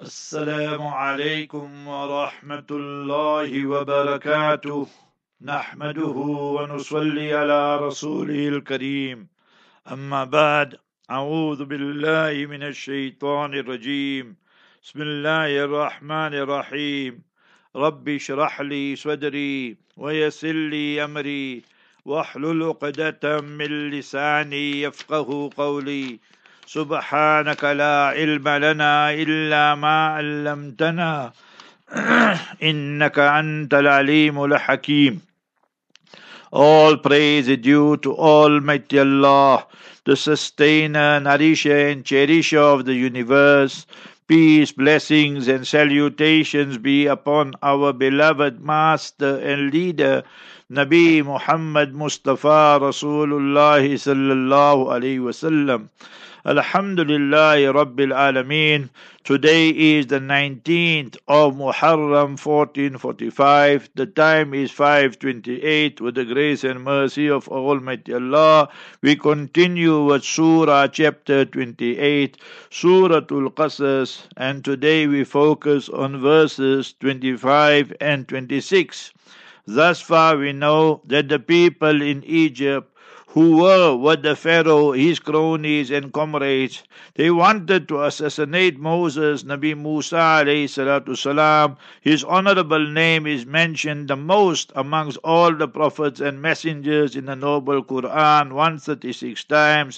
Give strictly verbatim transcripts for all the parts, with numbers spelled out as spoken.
السلام عليكم ورحمة الله وبركاته. نحمده ونصلي على رسوله الكريم. أما بعد، أعوذ بالله من الشيطان الرجيم. بسم الله الرحمن الرحيم. رب اشرح لي صدري ويسر لي أمري واحلل عقدة من لساني يفقه قولي. سبحانك لا علم لنا إلا ما علمتنا إنك أنت العليم الحكيم. All praise is due to Almighty Allah, the sustainer, nourisher and cherisher of the universe. Peace, blessings and salutations be upon our beloved master and leader, Nabi Muhammad Mustafa Rasulullah sallallahu alaihi wasallam. Alhamdulillah Rabbil Alameen. Today is the nineteenth of Muharram fourteen forty-five. The time is five twenty-eight. With the grace and mercy of Almighty Allah, we continue with Surah chapter twenty-eight, Suratul Qasas, and today we focus on verses twenty-five and twenty-six. Thus far we know that the people in Egypt who were with the Pharaoh, his cronies and comrades, they wanted to assassinate Moses, Nabi Musa alayhi salatu salam. His honorable name is mentioned the most amongst all the prophets and messengers in the noble Quran, one hundred thirty-six times.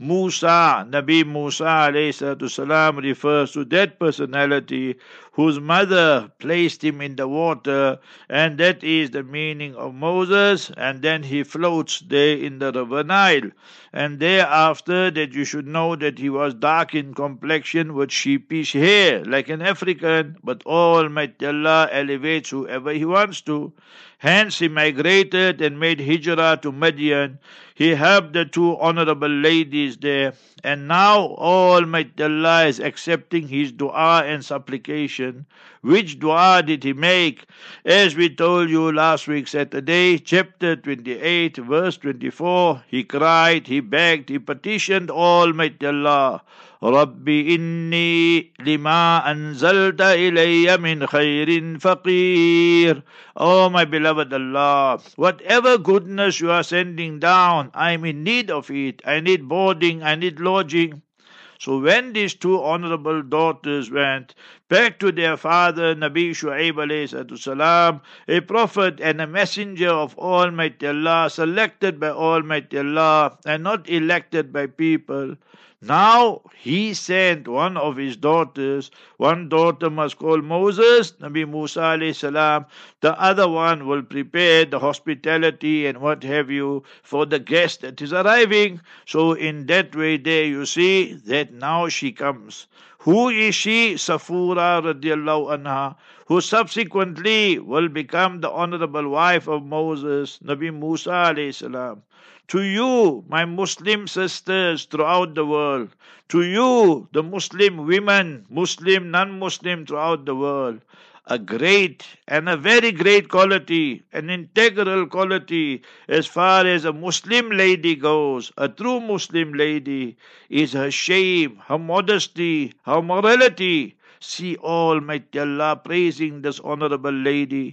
Musa, Nabi Musa alayhi salatu salam, refers to that personality whose mother placed him in the water, and that is the meaning of Moses, and then he floats there in the river Nile. And thereafter that you should know that he was dark in complexion with sheepish hair, like an African, but Almighty Allah elevates whoever He wants to. Hence he migrated and made hijrah to Madian. He helped the two honorable ladies there, and now Almighty Allah is accepting his dua and supplication. Which dua did he make? As we told you last week Saturday, chapter twenty-eight, verse twenty-four, he cried, he begged, he petitioned Almighty Allah, Rabbi inni lima anzalta ilayya min khairin faqir. Oh my beloved Allah, whatever goodness you are sending down, I am in need of it. I need boarding, I need lodging. So when these two honorable daughters went back to their father, Nabi Shu'aib alayhi salam, a prophet and a messenger of Almighty Allah, selected by Almighty Allah and not elected by people, now he sent one of his daughters. One daughter must call Moses, Nabi Musa alayhi salam. The other one will prepare the hospitality and what have you for the guest that is arriving. So in that way there you see that now she comes. Who is she? Safura radiallahu anha, who subsequently will become the honorable wife of Moses, Nabi Musa alayhi salam. To you, my Muslim sisters throughout the world, to you, the Muslim women, Muslim, non-Muslim throughout the world, a great and a very great quality, an integral quality as far as a Muslim lady goes, a true Muslim lady, is her shame, her modesty, her morality. See Almighty Allah praising this honorable lady.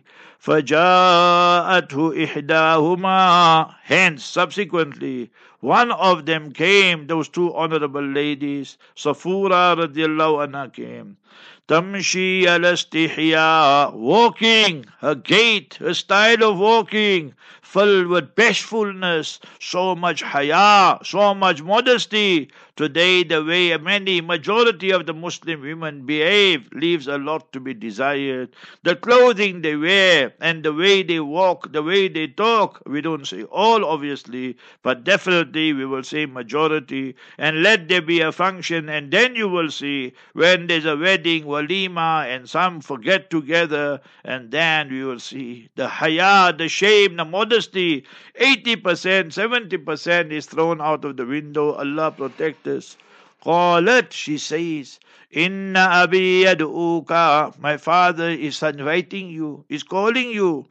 فَجَاءَتْهُ إِحْدَاهُمَا. Hence, subsequently, one of them came, those two honorable ladies, Safura radiallahu anha came. Tamshi al-istihya, walking, her gait, her style of walking, filled with bashfulness, so much haya, so much modesty. Today, the way many, majority of the Muslim women behave leaves a lot to be desired. The clothing they wear and the way they walk, the way they talk, we don't say all obviously, but definitely we will say majority. And let there be a function, and then you will see when there's a wedding, walima, and some forget together, and then we will see the haya, the shame, the modesty, eighty percent, seventy percent is thrown out of the window. Allah protect us. قالت, she says, Inna abi yad'uka, my father is inviting you, is calling you,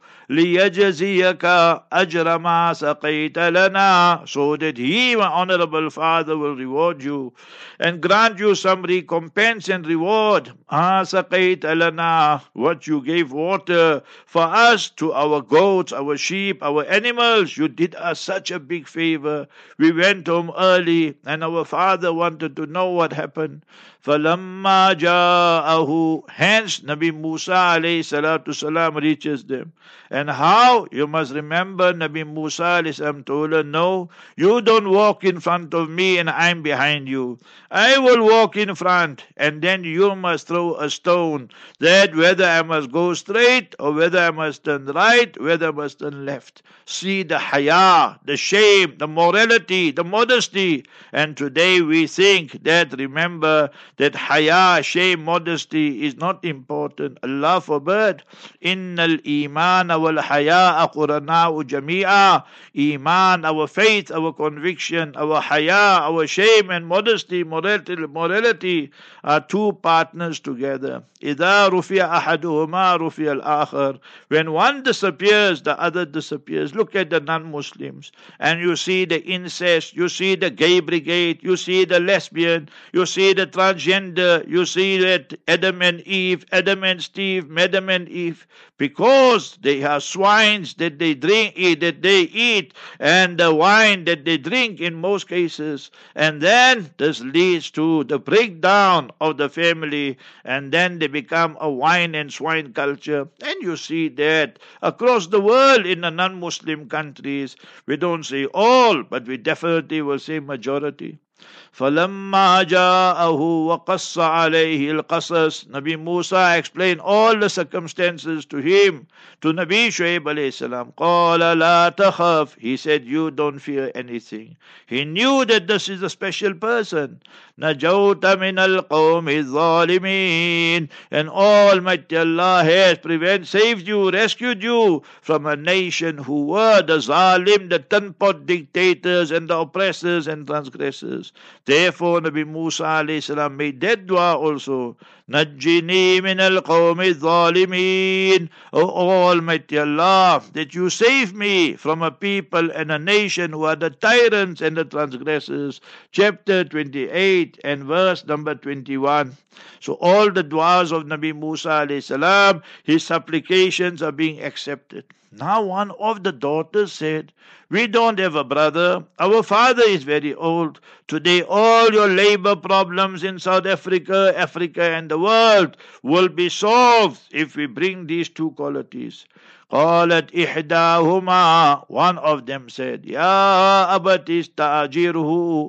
liyajziyaka ajra ma saqaita lana, so that he, my honorable father, will reward you and grant you some recompense and reward. Ma saqaita lana, what you gave water for us to our goats, our sheep, our animals. You did us such a big favor. We went home early and our father wanted to know what happened. فَلَمَّا جَاءَهُ, hence Nabi Musa alayhi salatu salam reaches them. And how? You must remember Nabi Musa alayhi salam told her, no, you don't walk in front of me and I'm behind you. I will walk in front and then you must throw a stone, that whether I must go straight or whether I must turn right, whether I must turn left. See the haya, the shame, the morality, the modesty. And today we think that, remember, that haya, shame, modesty is not important. Allah forbid. Innal iman wal haya qurana'u jami'a. Iman, our faith, our conviction, our haya, our shame and modesty, morality, morality are two partners together. إِذَا رُفِيَ أَحَدُهُمَا رُفِيَ الْآخَرِ. When one disappears, the other disappears. Look at the non-Muslims and you see the incest, you see the gay brigade, you see the lesbian, you see the transgender, you see that Adam and Eve, Adam and Steve, Adam and Eve, because they are swines that they drink, that they eat, and the wine that they drink in most cases. And then this leads to the breakdown of the family, and then they become a wine and swine culture. And you see that across the world in the non-Muslim countries. We don't say all, but we definitely will say majority. فَلَمَّا جَاءَهُ وَقَصَّ عَلَيْهِ الْقَصَصِ. Nabi Musa explained all the circumstances to him, to Nabi Shuaib alayhi salam. قَالَ لَا تَخَفْ. He said, you don't fear anything. He knew that this is a special person. نَجَوْتَ مِنَ الْقَوْمِ الظَّالِمِينَ. And Almighty Allah has prevented, saved you, rescued you from a nation who were the zalim, the ten-pot dictators and the oppressors and transgressors. Therefore, Nabi Musa alayhi salam made that dua also. Najjini min al-qawmi zalimin. O Almighty Allah, that you save me from a people and a nation who are the tyrants and the transgressors. Chapter twenty-eight and verse number twenty-one. So all the duas of Nabi Musa alayhi salam, his supplications are being accepted. Now one of the daughters said, we don't have a brother. Our father is very old. Today all your labor problems in South Africa, Africa and the world will be solved if we bring these two qualities. قالت إحداهما. One of them said, Ya abati ista'jirhu.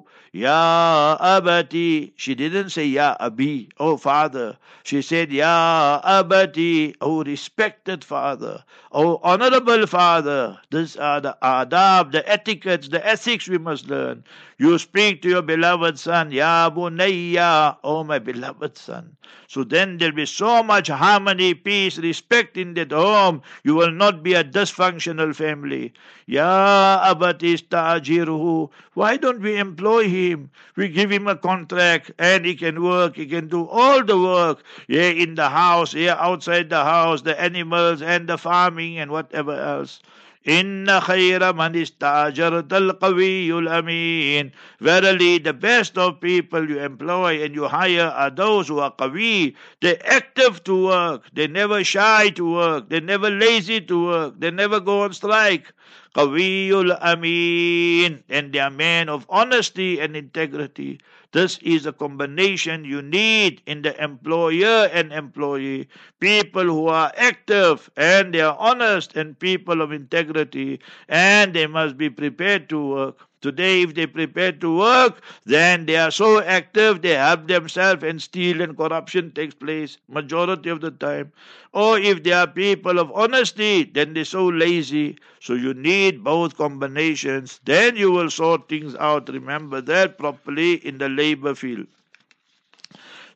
Ya abati. She didn't say Ya abi, oh father. She said Ya abati, oh respected father, oh honorable father. These are the adab, the etiquettes, the ethics we must learn. You speak to your beloved son, Ya bunayya, oh my beloved son. So then there'll be so much harmony, peace, respect in that home. You will not be a dysfunctional family. Ya abati ista'jirhu. Why don't we employ him? We give him a contract and he can work, he can do all the work. Yeah, in the house, yeah, outside the house, the animals and the farming and whatever else. Inna khayra man istajarta al-qawiyyul amin. Verily, the best of people you employ and you hire are those who are qawi. They're active to work. They never shy to work. They're never lazy to work. They never go on strike. Qawiyyul amin. And they are men of honesty and integrity. This is a combination you need in the employer and employee. People who are active and they are honest and people of integrity, and they must be prepared to work. Today, if they prepare to work, then they are so active, they help themselves and steal and corruption takes place majority of the time. Or if they are people of honesty, then they're so lazy. So you need both combinations. Then you will sort things out. Remember that properly in the labor field.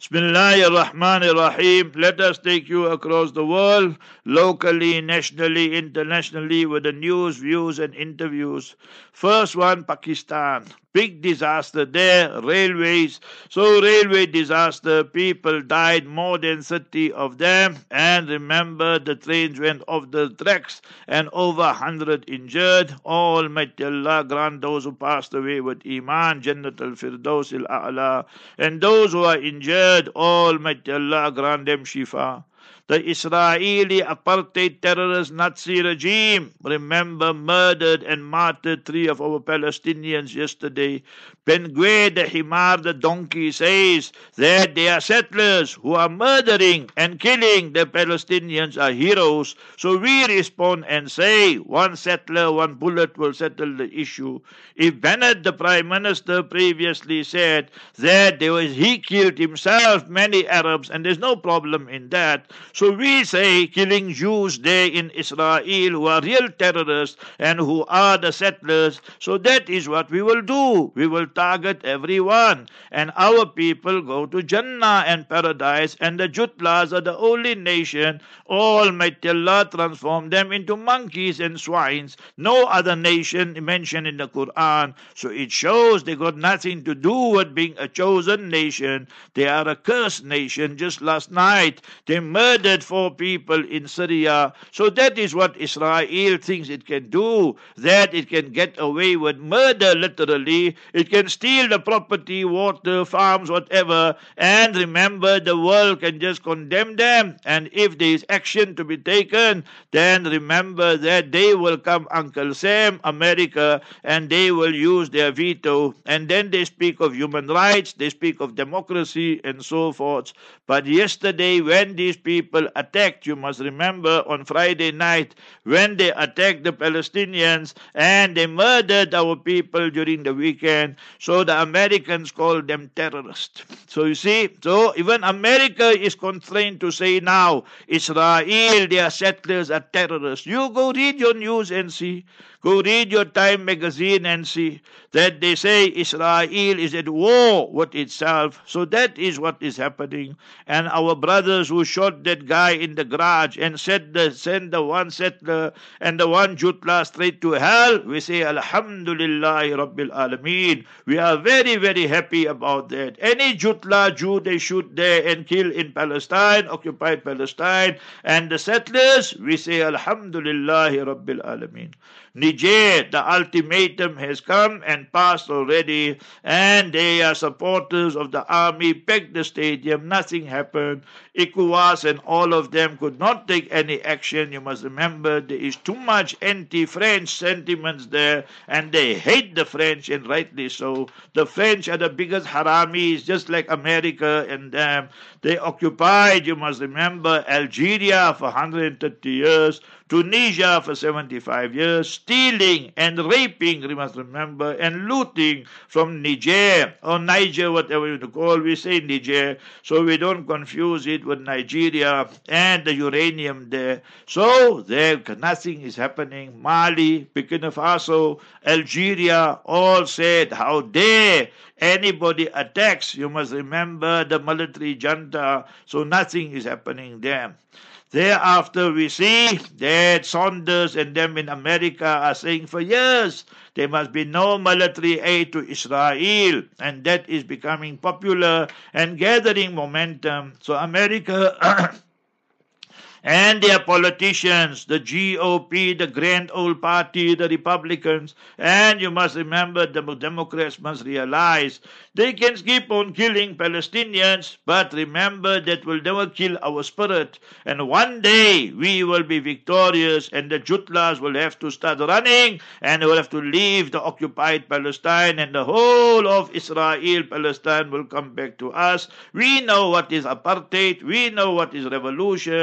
Bismillahir Rahmanir Rahim. Let us take you across the world, locally, nationally, internationally, with the news, views, and interviews. First one, Pakistan. Big disaster there, railways. So railway disaster, people died, more than thirty of them. And remember, the trains went off the tracks and over one hundred injured. Almighty Allah grant those who passed away with Iman, Jannat al-Firdaus al-A'la. And those who are injured, Almighty Allah grant them Shifa. The Israeli apartheid terrorist Nazi regime, remember, murdered and martyred three of our Palestinians yesterday. Ben-Gvir, the Himar, the donkey, says that they are settlers who are murdering and killing the Palestinians are heroes. So we respond and say, one settler, one bullet will settle the issue. If Bennett, the Prime Minister, previously said that there was, he killed himself many Arabs, and there's no problem in that. So we say killing Jews there in Israel who are real terrorists and who are the settlers. So that is what we will do. We will target everyone. And our people go to Jannah and paradise. And the Jutlas are the only nation. Almighty Allah transformed them into monkeys and swines. No other nation mentioned in the Quran. So it shows they got nothing to do with being a chosen nation. They are a cursed nation. Just last night, they murdered four people in Syria. So that is what Israel thinks it can do, that it can get away with murder, literally. It can steal the property, water, farms, whatever, and remember, the world can just condemn them. And if there is action to be taken, then remember that they will come, Uncle Sam, America, and they will use their veto. And then they speak of human rights, they speak of democracy, and so forth. But yesterday, when these people attacked, you must remember, on Friday night, when they attacked the Palestinians and they murdered our people during the weekend, so the Americans called them terrorists. So you see, so even America is constrained to say now, Israel, their settlers are terrorists. You go read your news and see. Go read your Time magazine and see that they say Israel is at war with itself. So that is what is happening. And our brothers who shot that guy in the garage and sent the, sent the one settler and the one Jutla straight to hell, we say Alhamdulillah Rabbil Alameen. We are very, very happy about that. Any Jutla Jew they shoot there and kill in Palestine, occupied Palestine, and the settlers, we say Alhamdulillah Rabbil Alameen. Niger, the ultimatum has come and passed already, and they are supporters of the army, packed the stadium, nothing happened. ECOWAS and all of them could not take any action. You must remember there is too much anti-French sentiments there, and they hate the French, and rightly so. The French are the biggest haramis, just like America and them. They occupied, you must remember, Algeria for one hundred thirty years, Tunisia for seventy-five years, stealing and raping, we must remember, and looting from Niger, or Niger, whatever you call, we say Niger, so we don't confuse it with Nigeria and the uranium there. So there, nothing is happening. Mali, Burkina Faso, Algeria, all said, how dare anybody attacks. You must remember the military junta, so nothing is happening there. Thereafter, we see that Saunders and them in America are saying for years there must be no military aid to Israel, and that is becoming popular and gathering momentum. So America and their politicians, the G O P, the Grand Old Party, the Republicans, and you must remember the Democrats must realize they can keep on killing Palestinians, but remember that will never kill our spirit. And one day we will be victorious, and the Jutlas will have to start running, and they will have to leave the occupied Palestine, and the whole of Israel, Palestine will come back to us. We know what is apartheid, we know what is revolution. So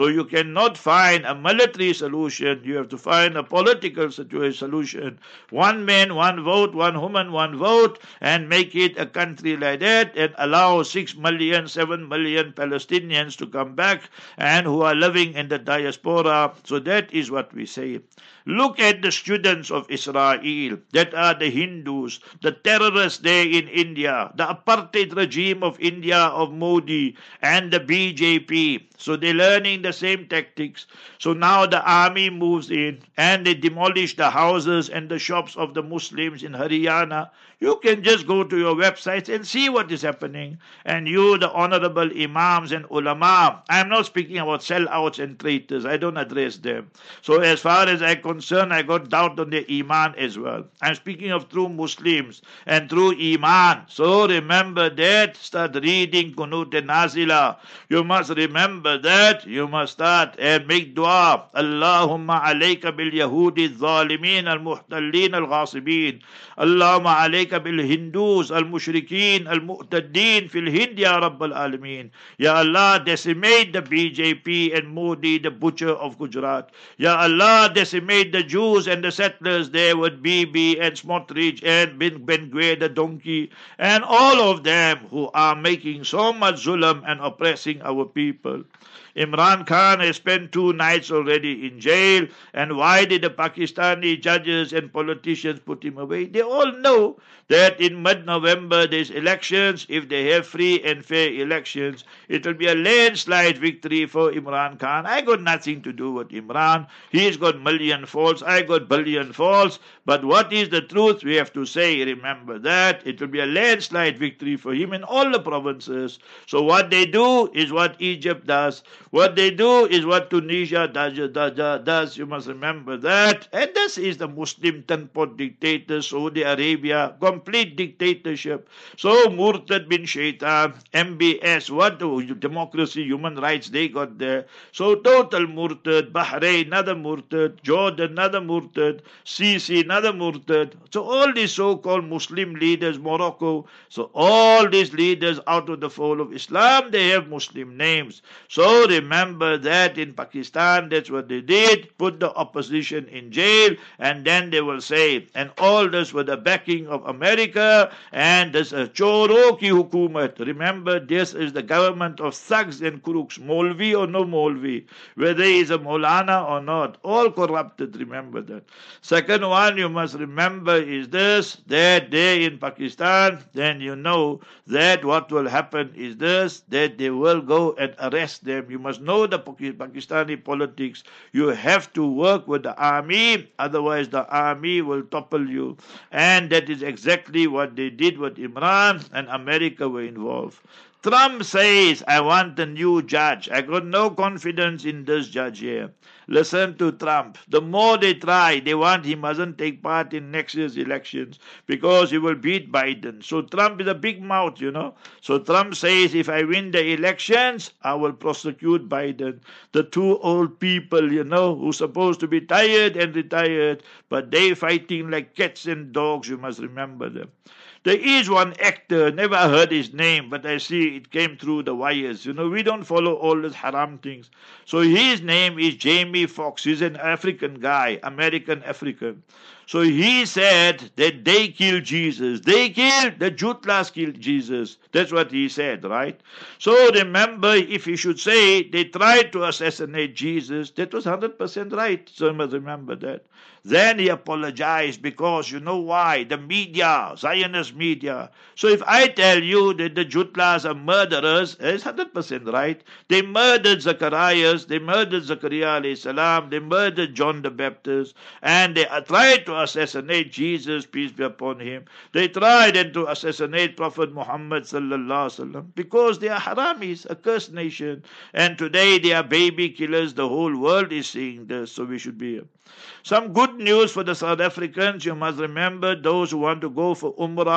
So you cannot find a military solution. You have to find a political situation solution. One man, one vote, one woman, one vote, and make it a country like that, and allow six million, seven million Palestinians to come back and who are living in the diaspora. So that is what we say. Look at the students of Israel, that are the Hindus, the terrorists there in India, the apartheid regime of India of Modi, and the B J P. So they're learning the same tactics. So now the army moves in and they demolish the houses and the shops of the Muslims in Haryana. You can just go to your websites and see what is happening. And you, the honorable imams and ulama, I'm not speaking about sellouts and traitors. I don't address them. So as far as I'm concerned, I got doubt on their iman as well. I'm speaking of true Muslims and true iman. So remember that. Start reading Qunut and Nazila. You must remember that. You must start and make dua. Allahumma alayka bil Yahudi al-zalimin al-muhtallin al-ghasibin. Allahumma alayka bil Hindus al-mushrikeen al-mu'taddin fil Hind ya Rabbal Alameen. Ya Allah, decimate the B J P and Modi, the butcher of Gujarat. Ya Allah, decimate the Jews and the settlers there with Bibi and Smotrich and Ben Ben-Gvir, the donkey, and all of them who are making so much zulm and oppressing our people. Imran Khan has spent two nights already in jail. And why did the Pakistani judges and politicians put him away? They all know that in mid-November there's elections. If they have free and fair elections, it will be a landslide victory for Imran Khan. I got nothing to do with Imran. He's got million faults. I got billion faults. But what is the truth? We have to say, remember that. It will be a landslide victory for him in all the provinces. So what they do is what Egypt does. What they do is what Tunisia does, does, does. You must remember that. And this is the Muslim ten-pot dictator, Saudi Arabia, complete dictatorship. So Murtad bin Shaitan, M B S, what the democracy, human rights they got there. So total Murtad, Bahrain, another Murtad, Jordan, another Murtad, Sisi, another Murtad. So all these so-called Muslim leaders, Morocco, so all these leaders out of the fold of Islam, they have Muslim names. So remember that in Pakistan, that's what they did, put the opposition in jail, and then they will say, and all this with the backing of America, and this is Choro ki hukumat. Remember, this is the government of thugs and crooks, Molvi or no Molvi, whether he is a Maulana or not, all corrupted, remember that. Second one you must remember is this, that they in Pakistan, then you know that what will happen is this, that they will go and arrest them. You must know the Pakistani politics. You have to work with the army, otherwise the army will topple you. And that is exactly what they did with Imran, and America were involved. Trump says, I want a new judge. I got no confidence in this judge here. Listen to Trump. The more they try, they want he mustn't take part in next year's elections because he will beat Biden. So Trump is a big mouth, you know. So Trump says, if I win the elections, I will prosecute Biden. The two old people, you know, who are supposed to be tired and retired, but they fighting like cats and dogs. You must remember them. There is one actor, never heard his name, but I see it came through the wires. You know, we don't follow all these haram things. So his name is Jamie Foxx. He's an African guy, American African. So he said that they killed Jesus. They killed, the Jutlas killed Jesus. That's what he said, right? So remember, if you should say they tried to assassinate Jesus, that was one hundred percent right. So you must remember that. Then he apologized because you know why? The media, Zionist media. So if I tell you that the Jutlas are murderers, it's one hundred percent right. They murdered Zacharias, they murdered Zachariah alayhi salam, they murdered John the Baptist, and they tried to assassinate Jesus, peace be upon him. They tried and to assassinate Prophet Muhammad sallallahu alaihi wasallam because they are haramis, a cursed nation. And today they are baby killers. The whole world is seeing this, so we should be here. Some good news for the South Africans. You must remember those who want to go for Umrah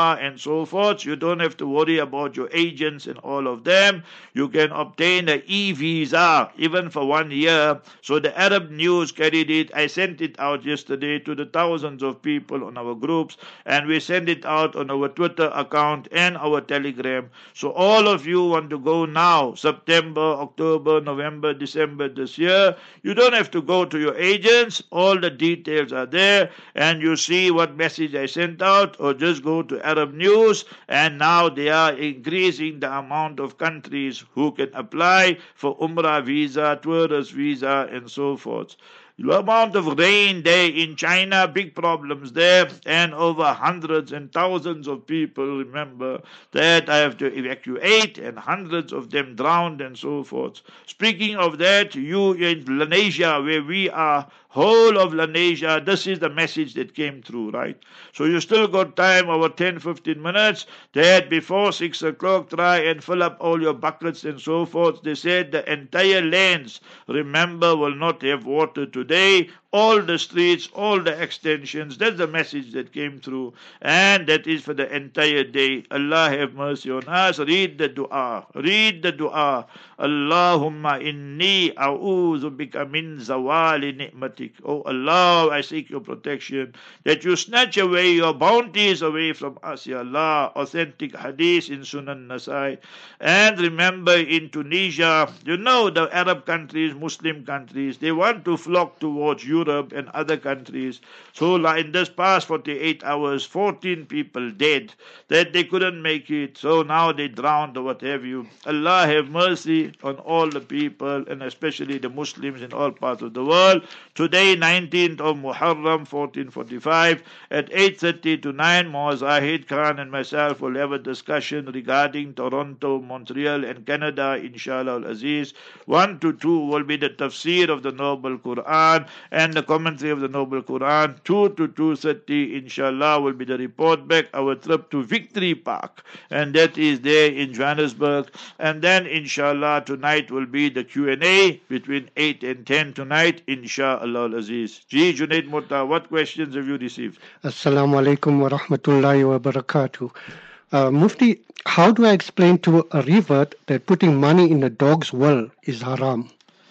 Umrah and so forth, you don't have to worry about your agents and all of them. You can obtain an e-visa even for one year. So the Arab News carried it. I sent it out yesterday to the thousands of people on our groups, and we send it out on our Twitter account and our Telegram. So all of you want to go now, September, October, November, December this year, you don't have to go to your agents. All the details are there, and you see what message I sent out, or just go to Arab News, and now they are increasing the amount of countries who can apply for Umrah visa, tourist visa, and so forth. The amount of rain there in China, big problems there, and over hundreds and thousands of people, remember, that I have to evacuate, and hundreds of them drowned and so forth. Speaking of that, you in Lanesia, where we are, whole of Lanesia, this is the message that came through, right? So you still got time, over ten, fifteen minutes, that before six o'clock, try and fill up all your buckets and so forth. They said the entire lands, remember, will not have water today. All the streets, all the extensions, that's the message that came through. And that is for the entire day. Allah have mercy on us. Read the dua. Read the dua. Allahumma inni a'udhu bika min zawali ni'matik. Oh Allah, I seek your protection, that you snatch away your bounties away from us, Ya Allah. Authentic hadith in Sunan Nasai. And remember, in Tunisia, you know the Arab countries, Muslim countries, they want to flock towards Europe and other countries. So in this past forty-eight hours, fourteen people dead, that they couldn't make it. So now they drowned or what have you. Allah have mercy on all the people, and especially the Muslims in all parts of the world. Today, nineteenth of Muharram, fourteen forty-five, at eight thirty to nine, Moaz Zahid Khan and myself will have a discussion regarding Toronto, Montreal and Canada, inshallah al-Aziz. one to two will be the tafsir of the Noble Quran and the commentary of the Noble Quran. two to two thirty, inshallah, will be the report back, our trip to Victory Park, and that is there in Johannesburg. And then, inshallah, tonight will be the Q and A between eight and ten tonight, inshallah al-Aziz. Ji Junaid Mutta, what questions have you received? Assalamu alaikum wa rahmatullahi wa barakatuh. Uh, Mufti, how do I explain to a revert that putting money in a dog's well is haram?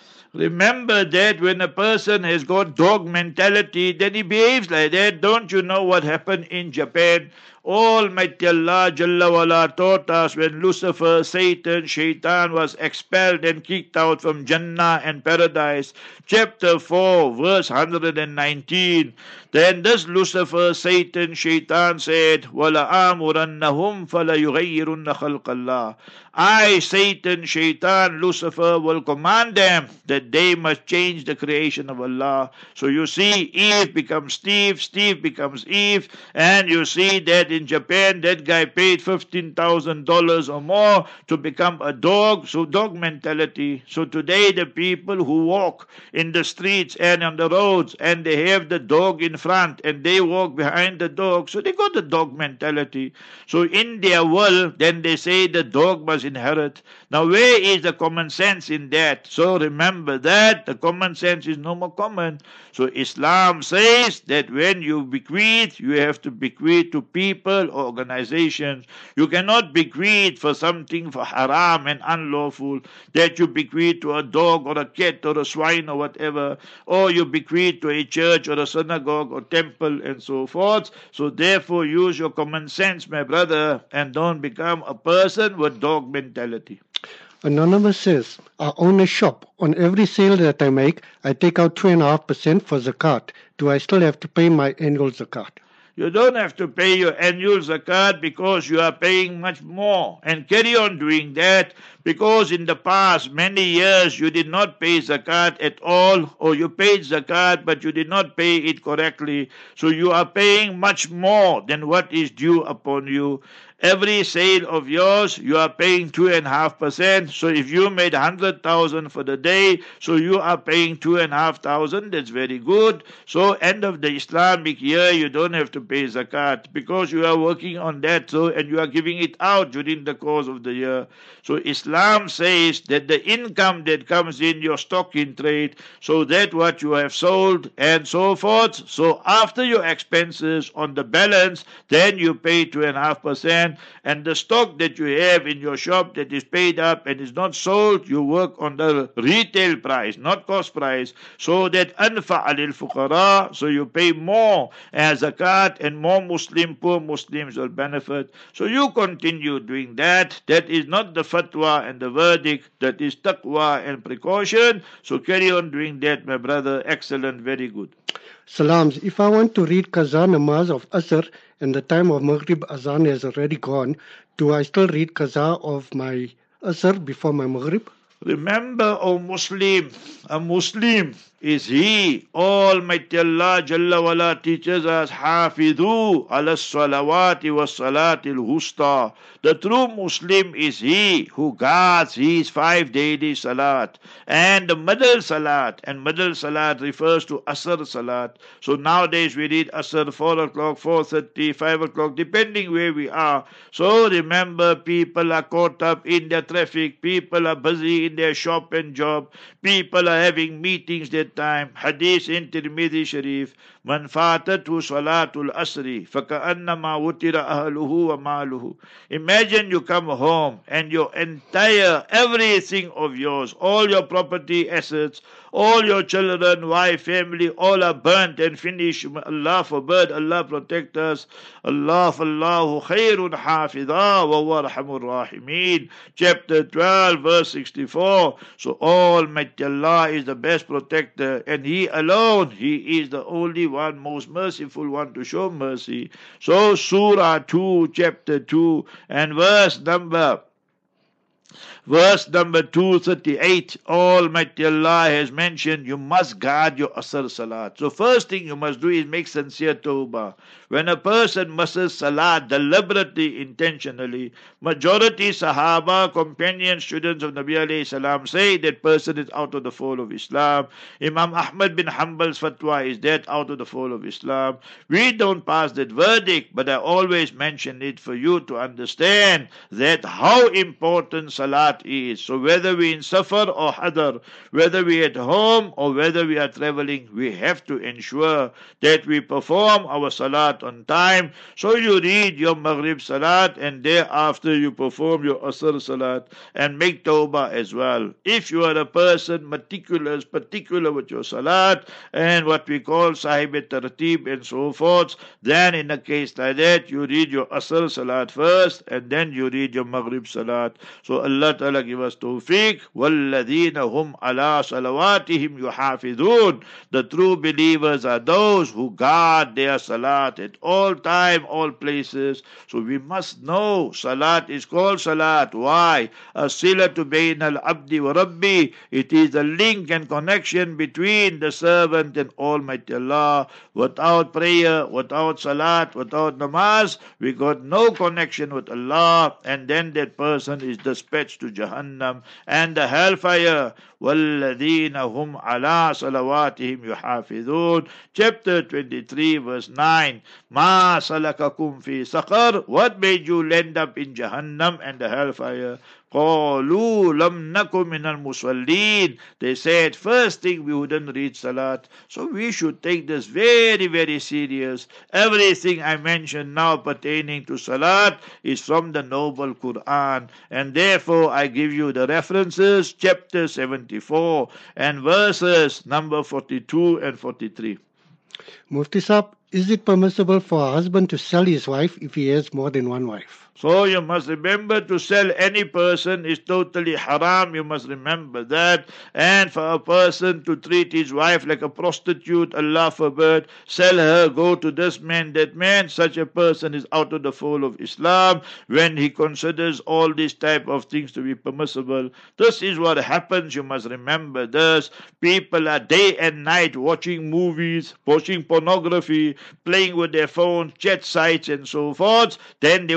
Remember that when a person has got dog mentality, then he behaves like that. Don't you know what happened in Japan? Almighty Allah Jalla wala taught us when Lucifer, Satan, Shaitan was expelled and kicked out from Jannah and paradise. Chapter four, verse one hundred nineteen. Then this Lucifer, Satan, Shaitan said, وَلَا آمُرَنَّهُمْ فَلَا يُغَيِّرُنَّ خَلْقَ اللَّهِ. I, Satan, Shaitan, Lucifer, will command them that they must change the creation of Allah. So you see, Eve becomes Steve, Steve becomes Eve, and you see that in Japan, that guy paid fifteen thousand dollars or more to become a dog. So dog mentality. So today the people who walk in the streets and on the roads, and they have the dog in front and they walk behind the dog, so they got the dog mentality. So in their world, then they say the dog must inherit. Now where is the common sense in that? So remember that the common sense is no more common. So Islam says that when you bequeath, you have to bequeath to people or organizations. You cannot bequeath for something for haram and unlawful, that you bequeath to a dog or a cat or a swine or whatever, or you bequeath to a church or a synagogue or temple and so forth. So therefore use your common sense, my brother, and don't become a person with dog mentality. Anonymous says, I own a shop. On every sale that I make, I take out two point five percent for zakat. Do I still have to pay my annual zakat? You don't have to pay your annual zakat because you are paying much more. And carry on doing that, because in the past many years you did not pay zakat at all, or you paid zakat but you did not pay it correctly. So you are paying much more than what is due upon you. Every sale of yours, you are paying two and a half percent. So if you made a hundred thousand for the day, so you are paying two and a half thousand. That's very good. So end of the Islamic year, you don't have to pay zakat because you are working on that, so and you are giving it out during the course of the year. So Islam says that the income that comes in your stock in trade, so that what you have sold and so forth, so after your expenses on the balance, then you pay two and a half percent, and the stock that you have in your shop that is paid up and is not sold, you work on the retail price, not cost price, so that anfa' lil fuqara, so you pay more as zakat and more Muslim, poor Muslims will benefit. So you continue doing that. That is not the fatwa and the verdict, that is taqwa and precaution. So carry on doing that, my brother. Excellent, very good. Salams. If I want to read Qaza Namaz of Asr and the time of Maghrib Azan has already gone, do I still read Qaza of my Asr before my Maghrib? Remember, O Muslim, a Muslim is he. Almighty Allah Jalla wala teaches us, Hafidhu ala salawati wa salatil husta. The true Muslim is he who guards his five daily salat and the middle salat. And middle salat refers to Asr salat. So nowadays we read Asr four o'clock, four thirty, five o'clock, depending where we are. So remember, people are caught up in their traffic, people are busy in their shop and job, people are having meetings that time. Hadith in Tirmidhi Sharif, Man fatatu salatul asri faka'annama wutira ahluhu wa maluhu. Imagine you come home and your entire, everything of yours, all your property, assets, all your children, wife, family, all are burnt and finished. Allah forbid, Allah protect us. Allah fallahu khairun hafidha wa huwa arhamur rahimin. Chapter twelve, verse sixty-four. So Almighty Allah is the best protector, and He alone, He is the only one, most merciful one to show mercy. So Surah two, chapter two, and verse number Verse number two thirty-eight, Almighty Allah has mentioned you must guard your Asr Salat. So first thing you must do is make sincere tawbah. When a person misses Salat deliberately, intentionally, majority Sahaba, companions, students of Nabi alayhi salam say that person is out of the fold of Islam. Imam Ahmad bin Hanbal's fatwa is that out of the fold of Islam. We don't pass that verdict, but I always mention it for you to understand that how important Salat is. So whether we in Safar or Hadar, whether we at home or whether we are traveling, we have to ensure that we perform our Salat on time. So you read your Maghrib Salat and thereafter you perform your Asr Salat and make Tawbah as well. If you are a person meticulous, particular with your Salat and what we call Sahib Tartib and so forth, then in a case like that, you read your Asr Salat first and then you read your Maghrib Salat. So Allah Ta'ala give us tawfiq. وَالَّذِينَ هُمْ عَلَىٰ صَلَوَاتِهِمْ يُحَافِظُونَ. The true believers are those who guard their salat at all time, all places. So we must know salat is called salat. Why? As-silatu bayna al-abdi wa rabbi. It is the link and connection between the servant and Almighty Allah. Without prayer, without salat, without namaz, we got no connection with Allah, and then that person is dispatched to Jahannam and the hellfire. وَالَّذِينَ هُمْ عَلَىٰ صَلَوَاتِهِمْ يُحَافِظُونَ. Chapter twenty-three, verse nine. مَا سَلَكَكُمْ فِي سَقَرٍ. What made you land up in Jahannam and the hellfire? قَالُوا لَمْ نَكُ مِنَ الْمُصَلِّينَ. They said, first thing, we wouldn't read Salat. So we should take this very, very serious. Everything I mentioned now pertaining to Salat is from the Noble Quran. And therefore, I give you the references, chapter seventy-four and verses number forty-two and forty-three. Mufti Saab, is it permissible for a husband to sell his wife if he has more than one wife? So you must remember, to sell any person is totally haram. You must remember that. And for a person to treat his wife like a prostitute, Allah forbid, sell her, go to this man, that man, such a person is out of the fold of Islam when he considers all these type of things to be permissible. This is what happens. You must remember this. People are day and night watching movies, watching pornography, playing with their phones, chat sites and so forth. Then they want to spend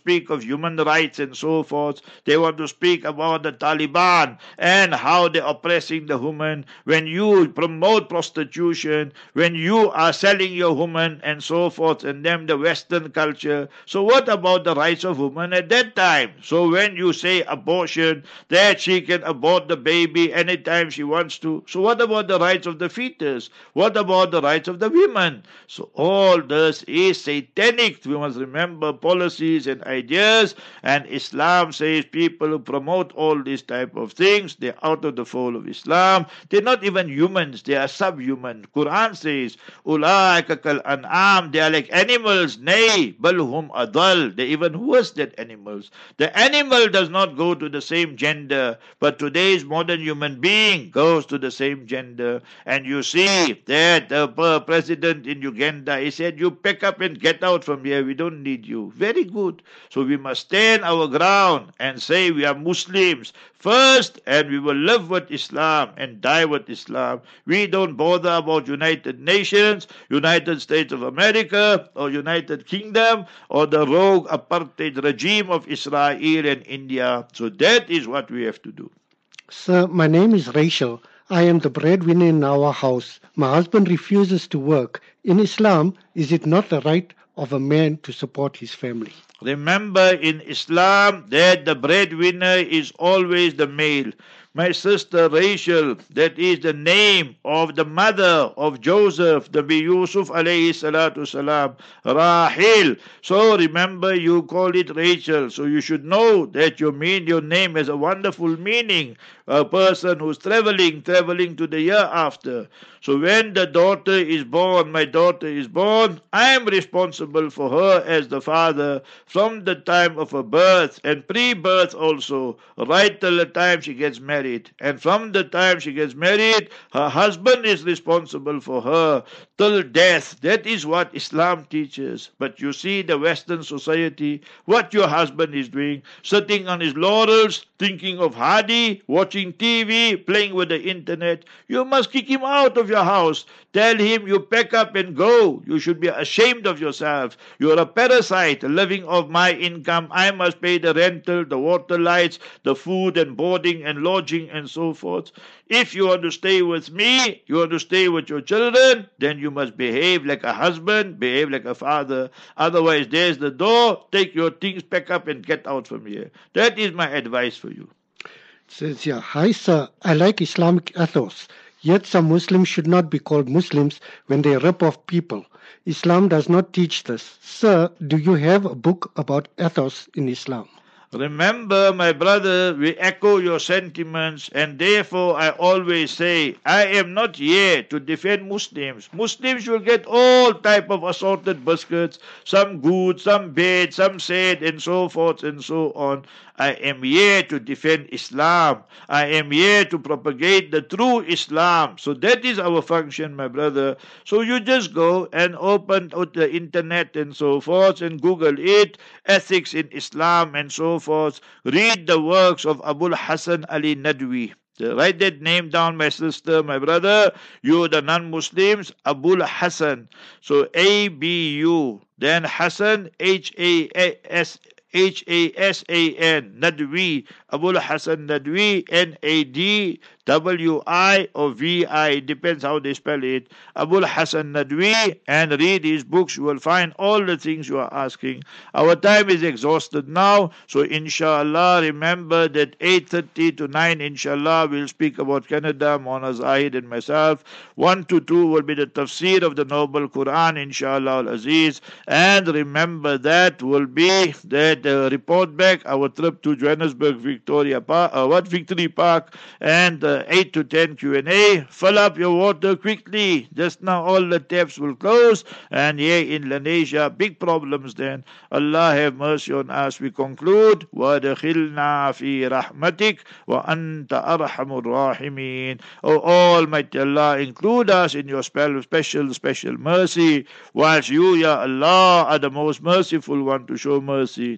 speak of human rights and so forth. They want to speak about the Taliban and how they're oppressing the woman. When you promote prostitution, when you are selling your woman and so forth, and them the Western culture. So what about the rights of women at that time? So when you say abortion, that she can abort the baby anytime she wants to. So what about the rights of the fetus? What about the rights of the women? So all this is satanic. We must remember policies and ideas, and Islam says people who promote all these type of things, they're out of the fold of Islam. They're not even humans, they are subhuman. Quran says, Ulaika kal an'am, they are like animals. Nay, bal hum adal, they're even worse than animals. The animal does not go to the same gender, but today's modern human being goes to the same gender. And you see that the president in Uganda, he said, you pack up and get out from here, we don't need you. Very good. So we must stand our ground and say we are Muslims first, and we will live with Islam and die with Islam. We don't bother about United Nations, United States of America, or United Kingdom, or the rogue apartheid regime of Israel and India. So that is what we have to do. Sir, my name is Rachel. I am the breadwinner in our house. My husband refuses to work. In Islam, is it not the right of a man to support his family? Remember in Islam that the breadwinner is always the male. My sister Rachel, that is the name of the mother of Joseph, the Yusuf alayhi salatu salam, Rahil. So remember, you call it Rachel. So you should know that you mean your name has a wonderful meaning. A person who's traveling, traveling to the year after. So when the daughter is born, my daughter is born, I am responsible for her as the father from the time of her birth and pre-birth also, right till the time she gets married. And from the time she gets married, her husband is responsible for her till death. That is what Islam teaches. But you see the Western society, what your husband is doing, sitting on his laurels, thinking of Hadi, watching T V, playing with the internet. You must kick him out of your house. Tell him you pack up and go. You should be ashamed of yourself. You are a parasite living off my income. I must pay the rental, the water lights, the food and boarding and lodging and so forth. If you want to stay with me, you want to stay with your children, then you must behave like a husband, behave like a father. Otherwise, there's the door. Take your things, pack up and get out from here. That is my advice for you. It says here, hi sir, I like Islamic ethos, yet some Muslims should not be called Muslims when they rip off people. Islam does not teach this. Sir, do you have a book about ethos in Islam? Remember, my brother, we echo your sentiments, and therefore I always say, I am not here to defend Muslims. Muslims will get all type of assorted biscuits, some good, some bad, some sad, and so forth and so on. I am here to defend Islam. I am here to propagate the true Islam. So that is our function, my brother. So you just go and open the internet and so forth and Google it, ethics in Islam and so forth. Read the works of Abul Hasan Ali Nadwi. Write that name down, my sister, my brother. You, the non-Muslims, Abul Hasan. So A B U, then Hasan, H A S H A S A N, Nadwi, Abul Hasan Nadwi, N A D W I or V I, depends how they spell it, Abul Hasan Nadwi, and read his books. You will find all the things you are asking. Our time is exhausted now, so inshallah, remember that eight thirty to nine, inshallah, we'll speak about Canada, Mona Zahid and myself. one to two will be the tafsir of the Noble Quran, inshallah al-Aziz. And remember that will be that uh, report back, our trip to Johannesburg, Victoria Park, uh, what Victory Park, and uh, eight to ten Q and A. Fill up your water quickly. Just now all the taps will close. And here in Lanesia, big problems then. Allah have mercy on us. We conclude. وَدَخِلْنَا فِي رَحْمَتِكَ وَأَنْتَ أَرْحَمُ الرَّاحِمِينَ. Oh Almighty Allah, include us in your special, special mercy. Whilst you, Ya Allah, are the most merciful one to show mercy.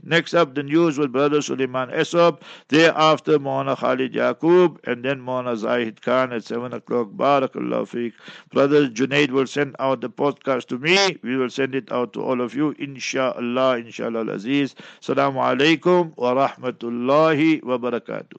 Next up, the news with Brother Suleiman Esop. Thereafter, Maulana Khalid Yaqub, and then Maulana Zahid Khan at seven o'clock. Barakallah fiqh. Brother Junaid will send out the podcast to me. We will send it out to all of you. Insha'Allah, Insha'Allah Aziz. Assalamu alaikum wa rahmatullahi wa barakatuh.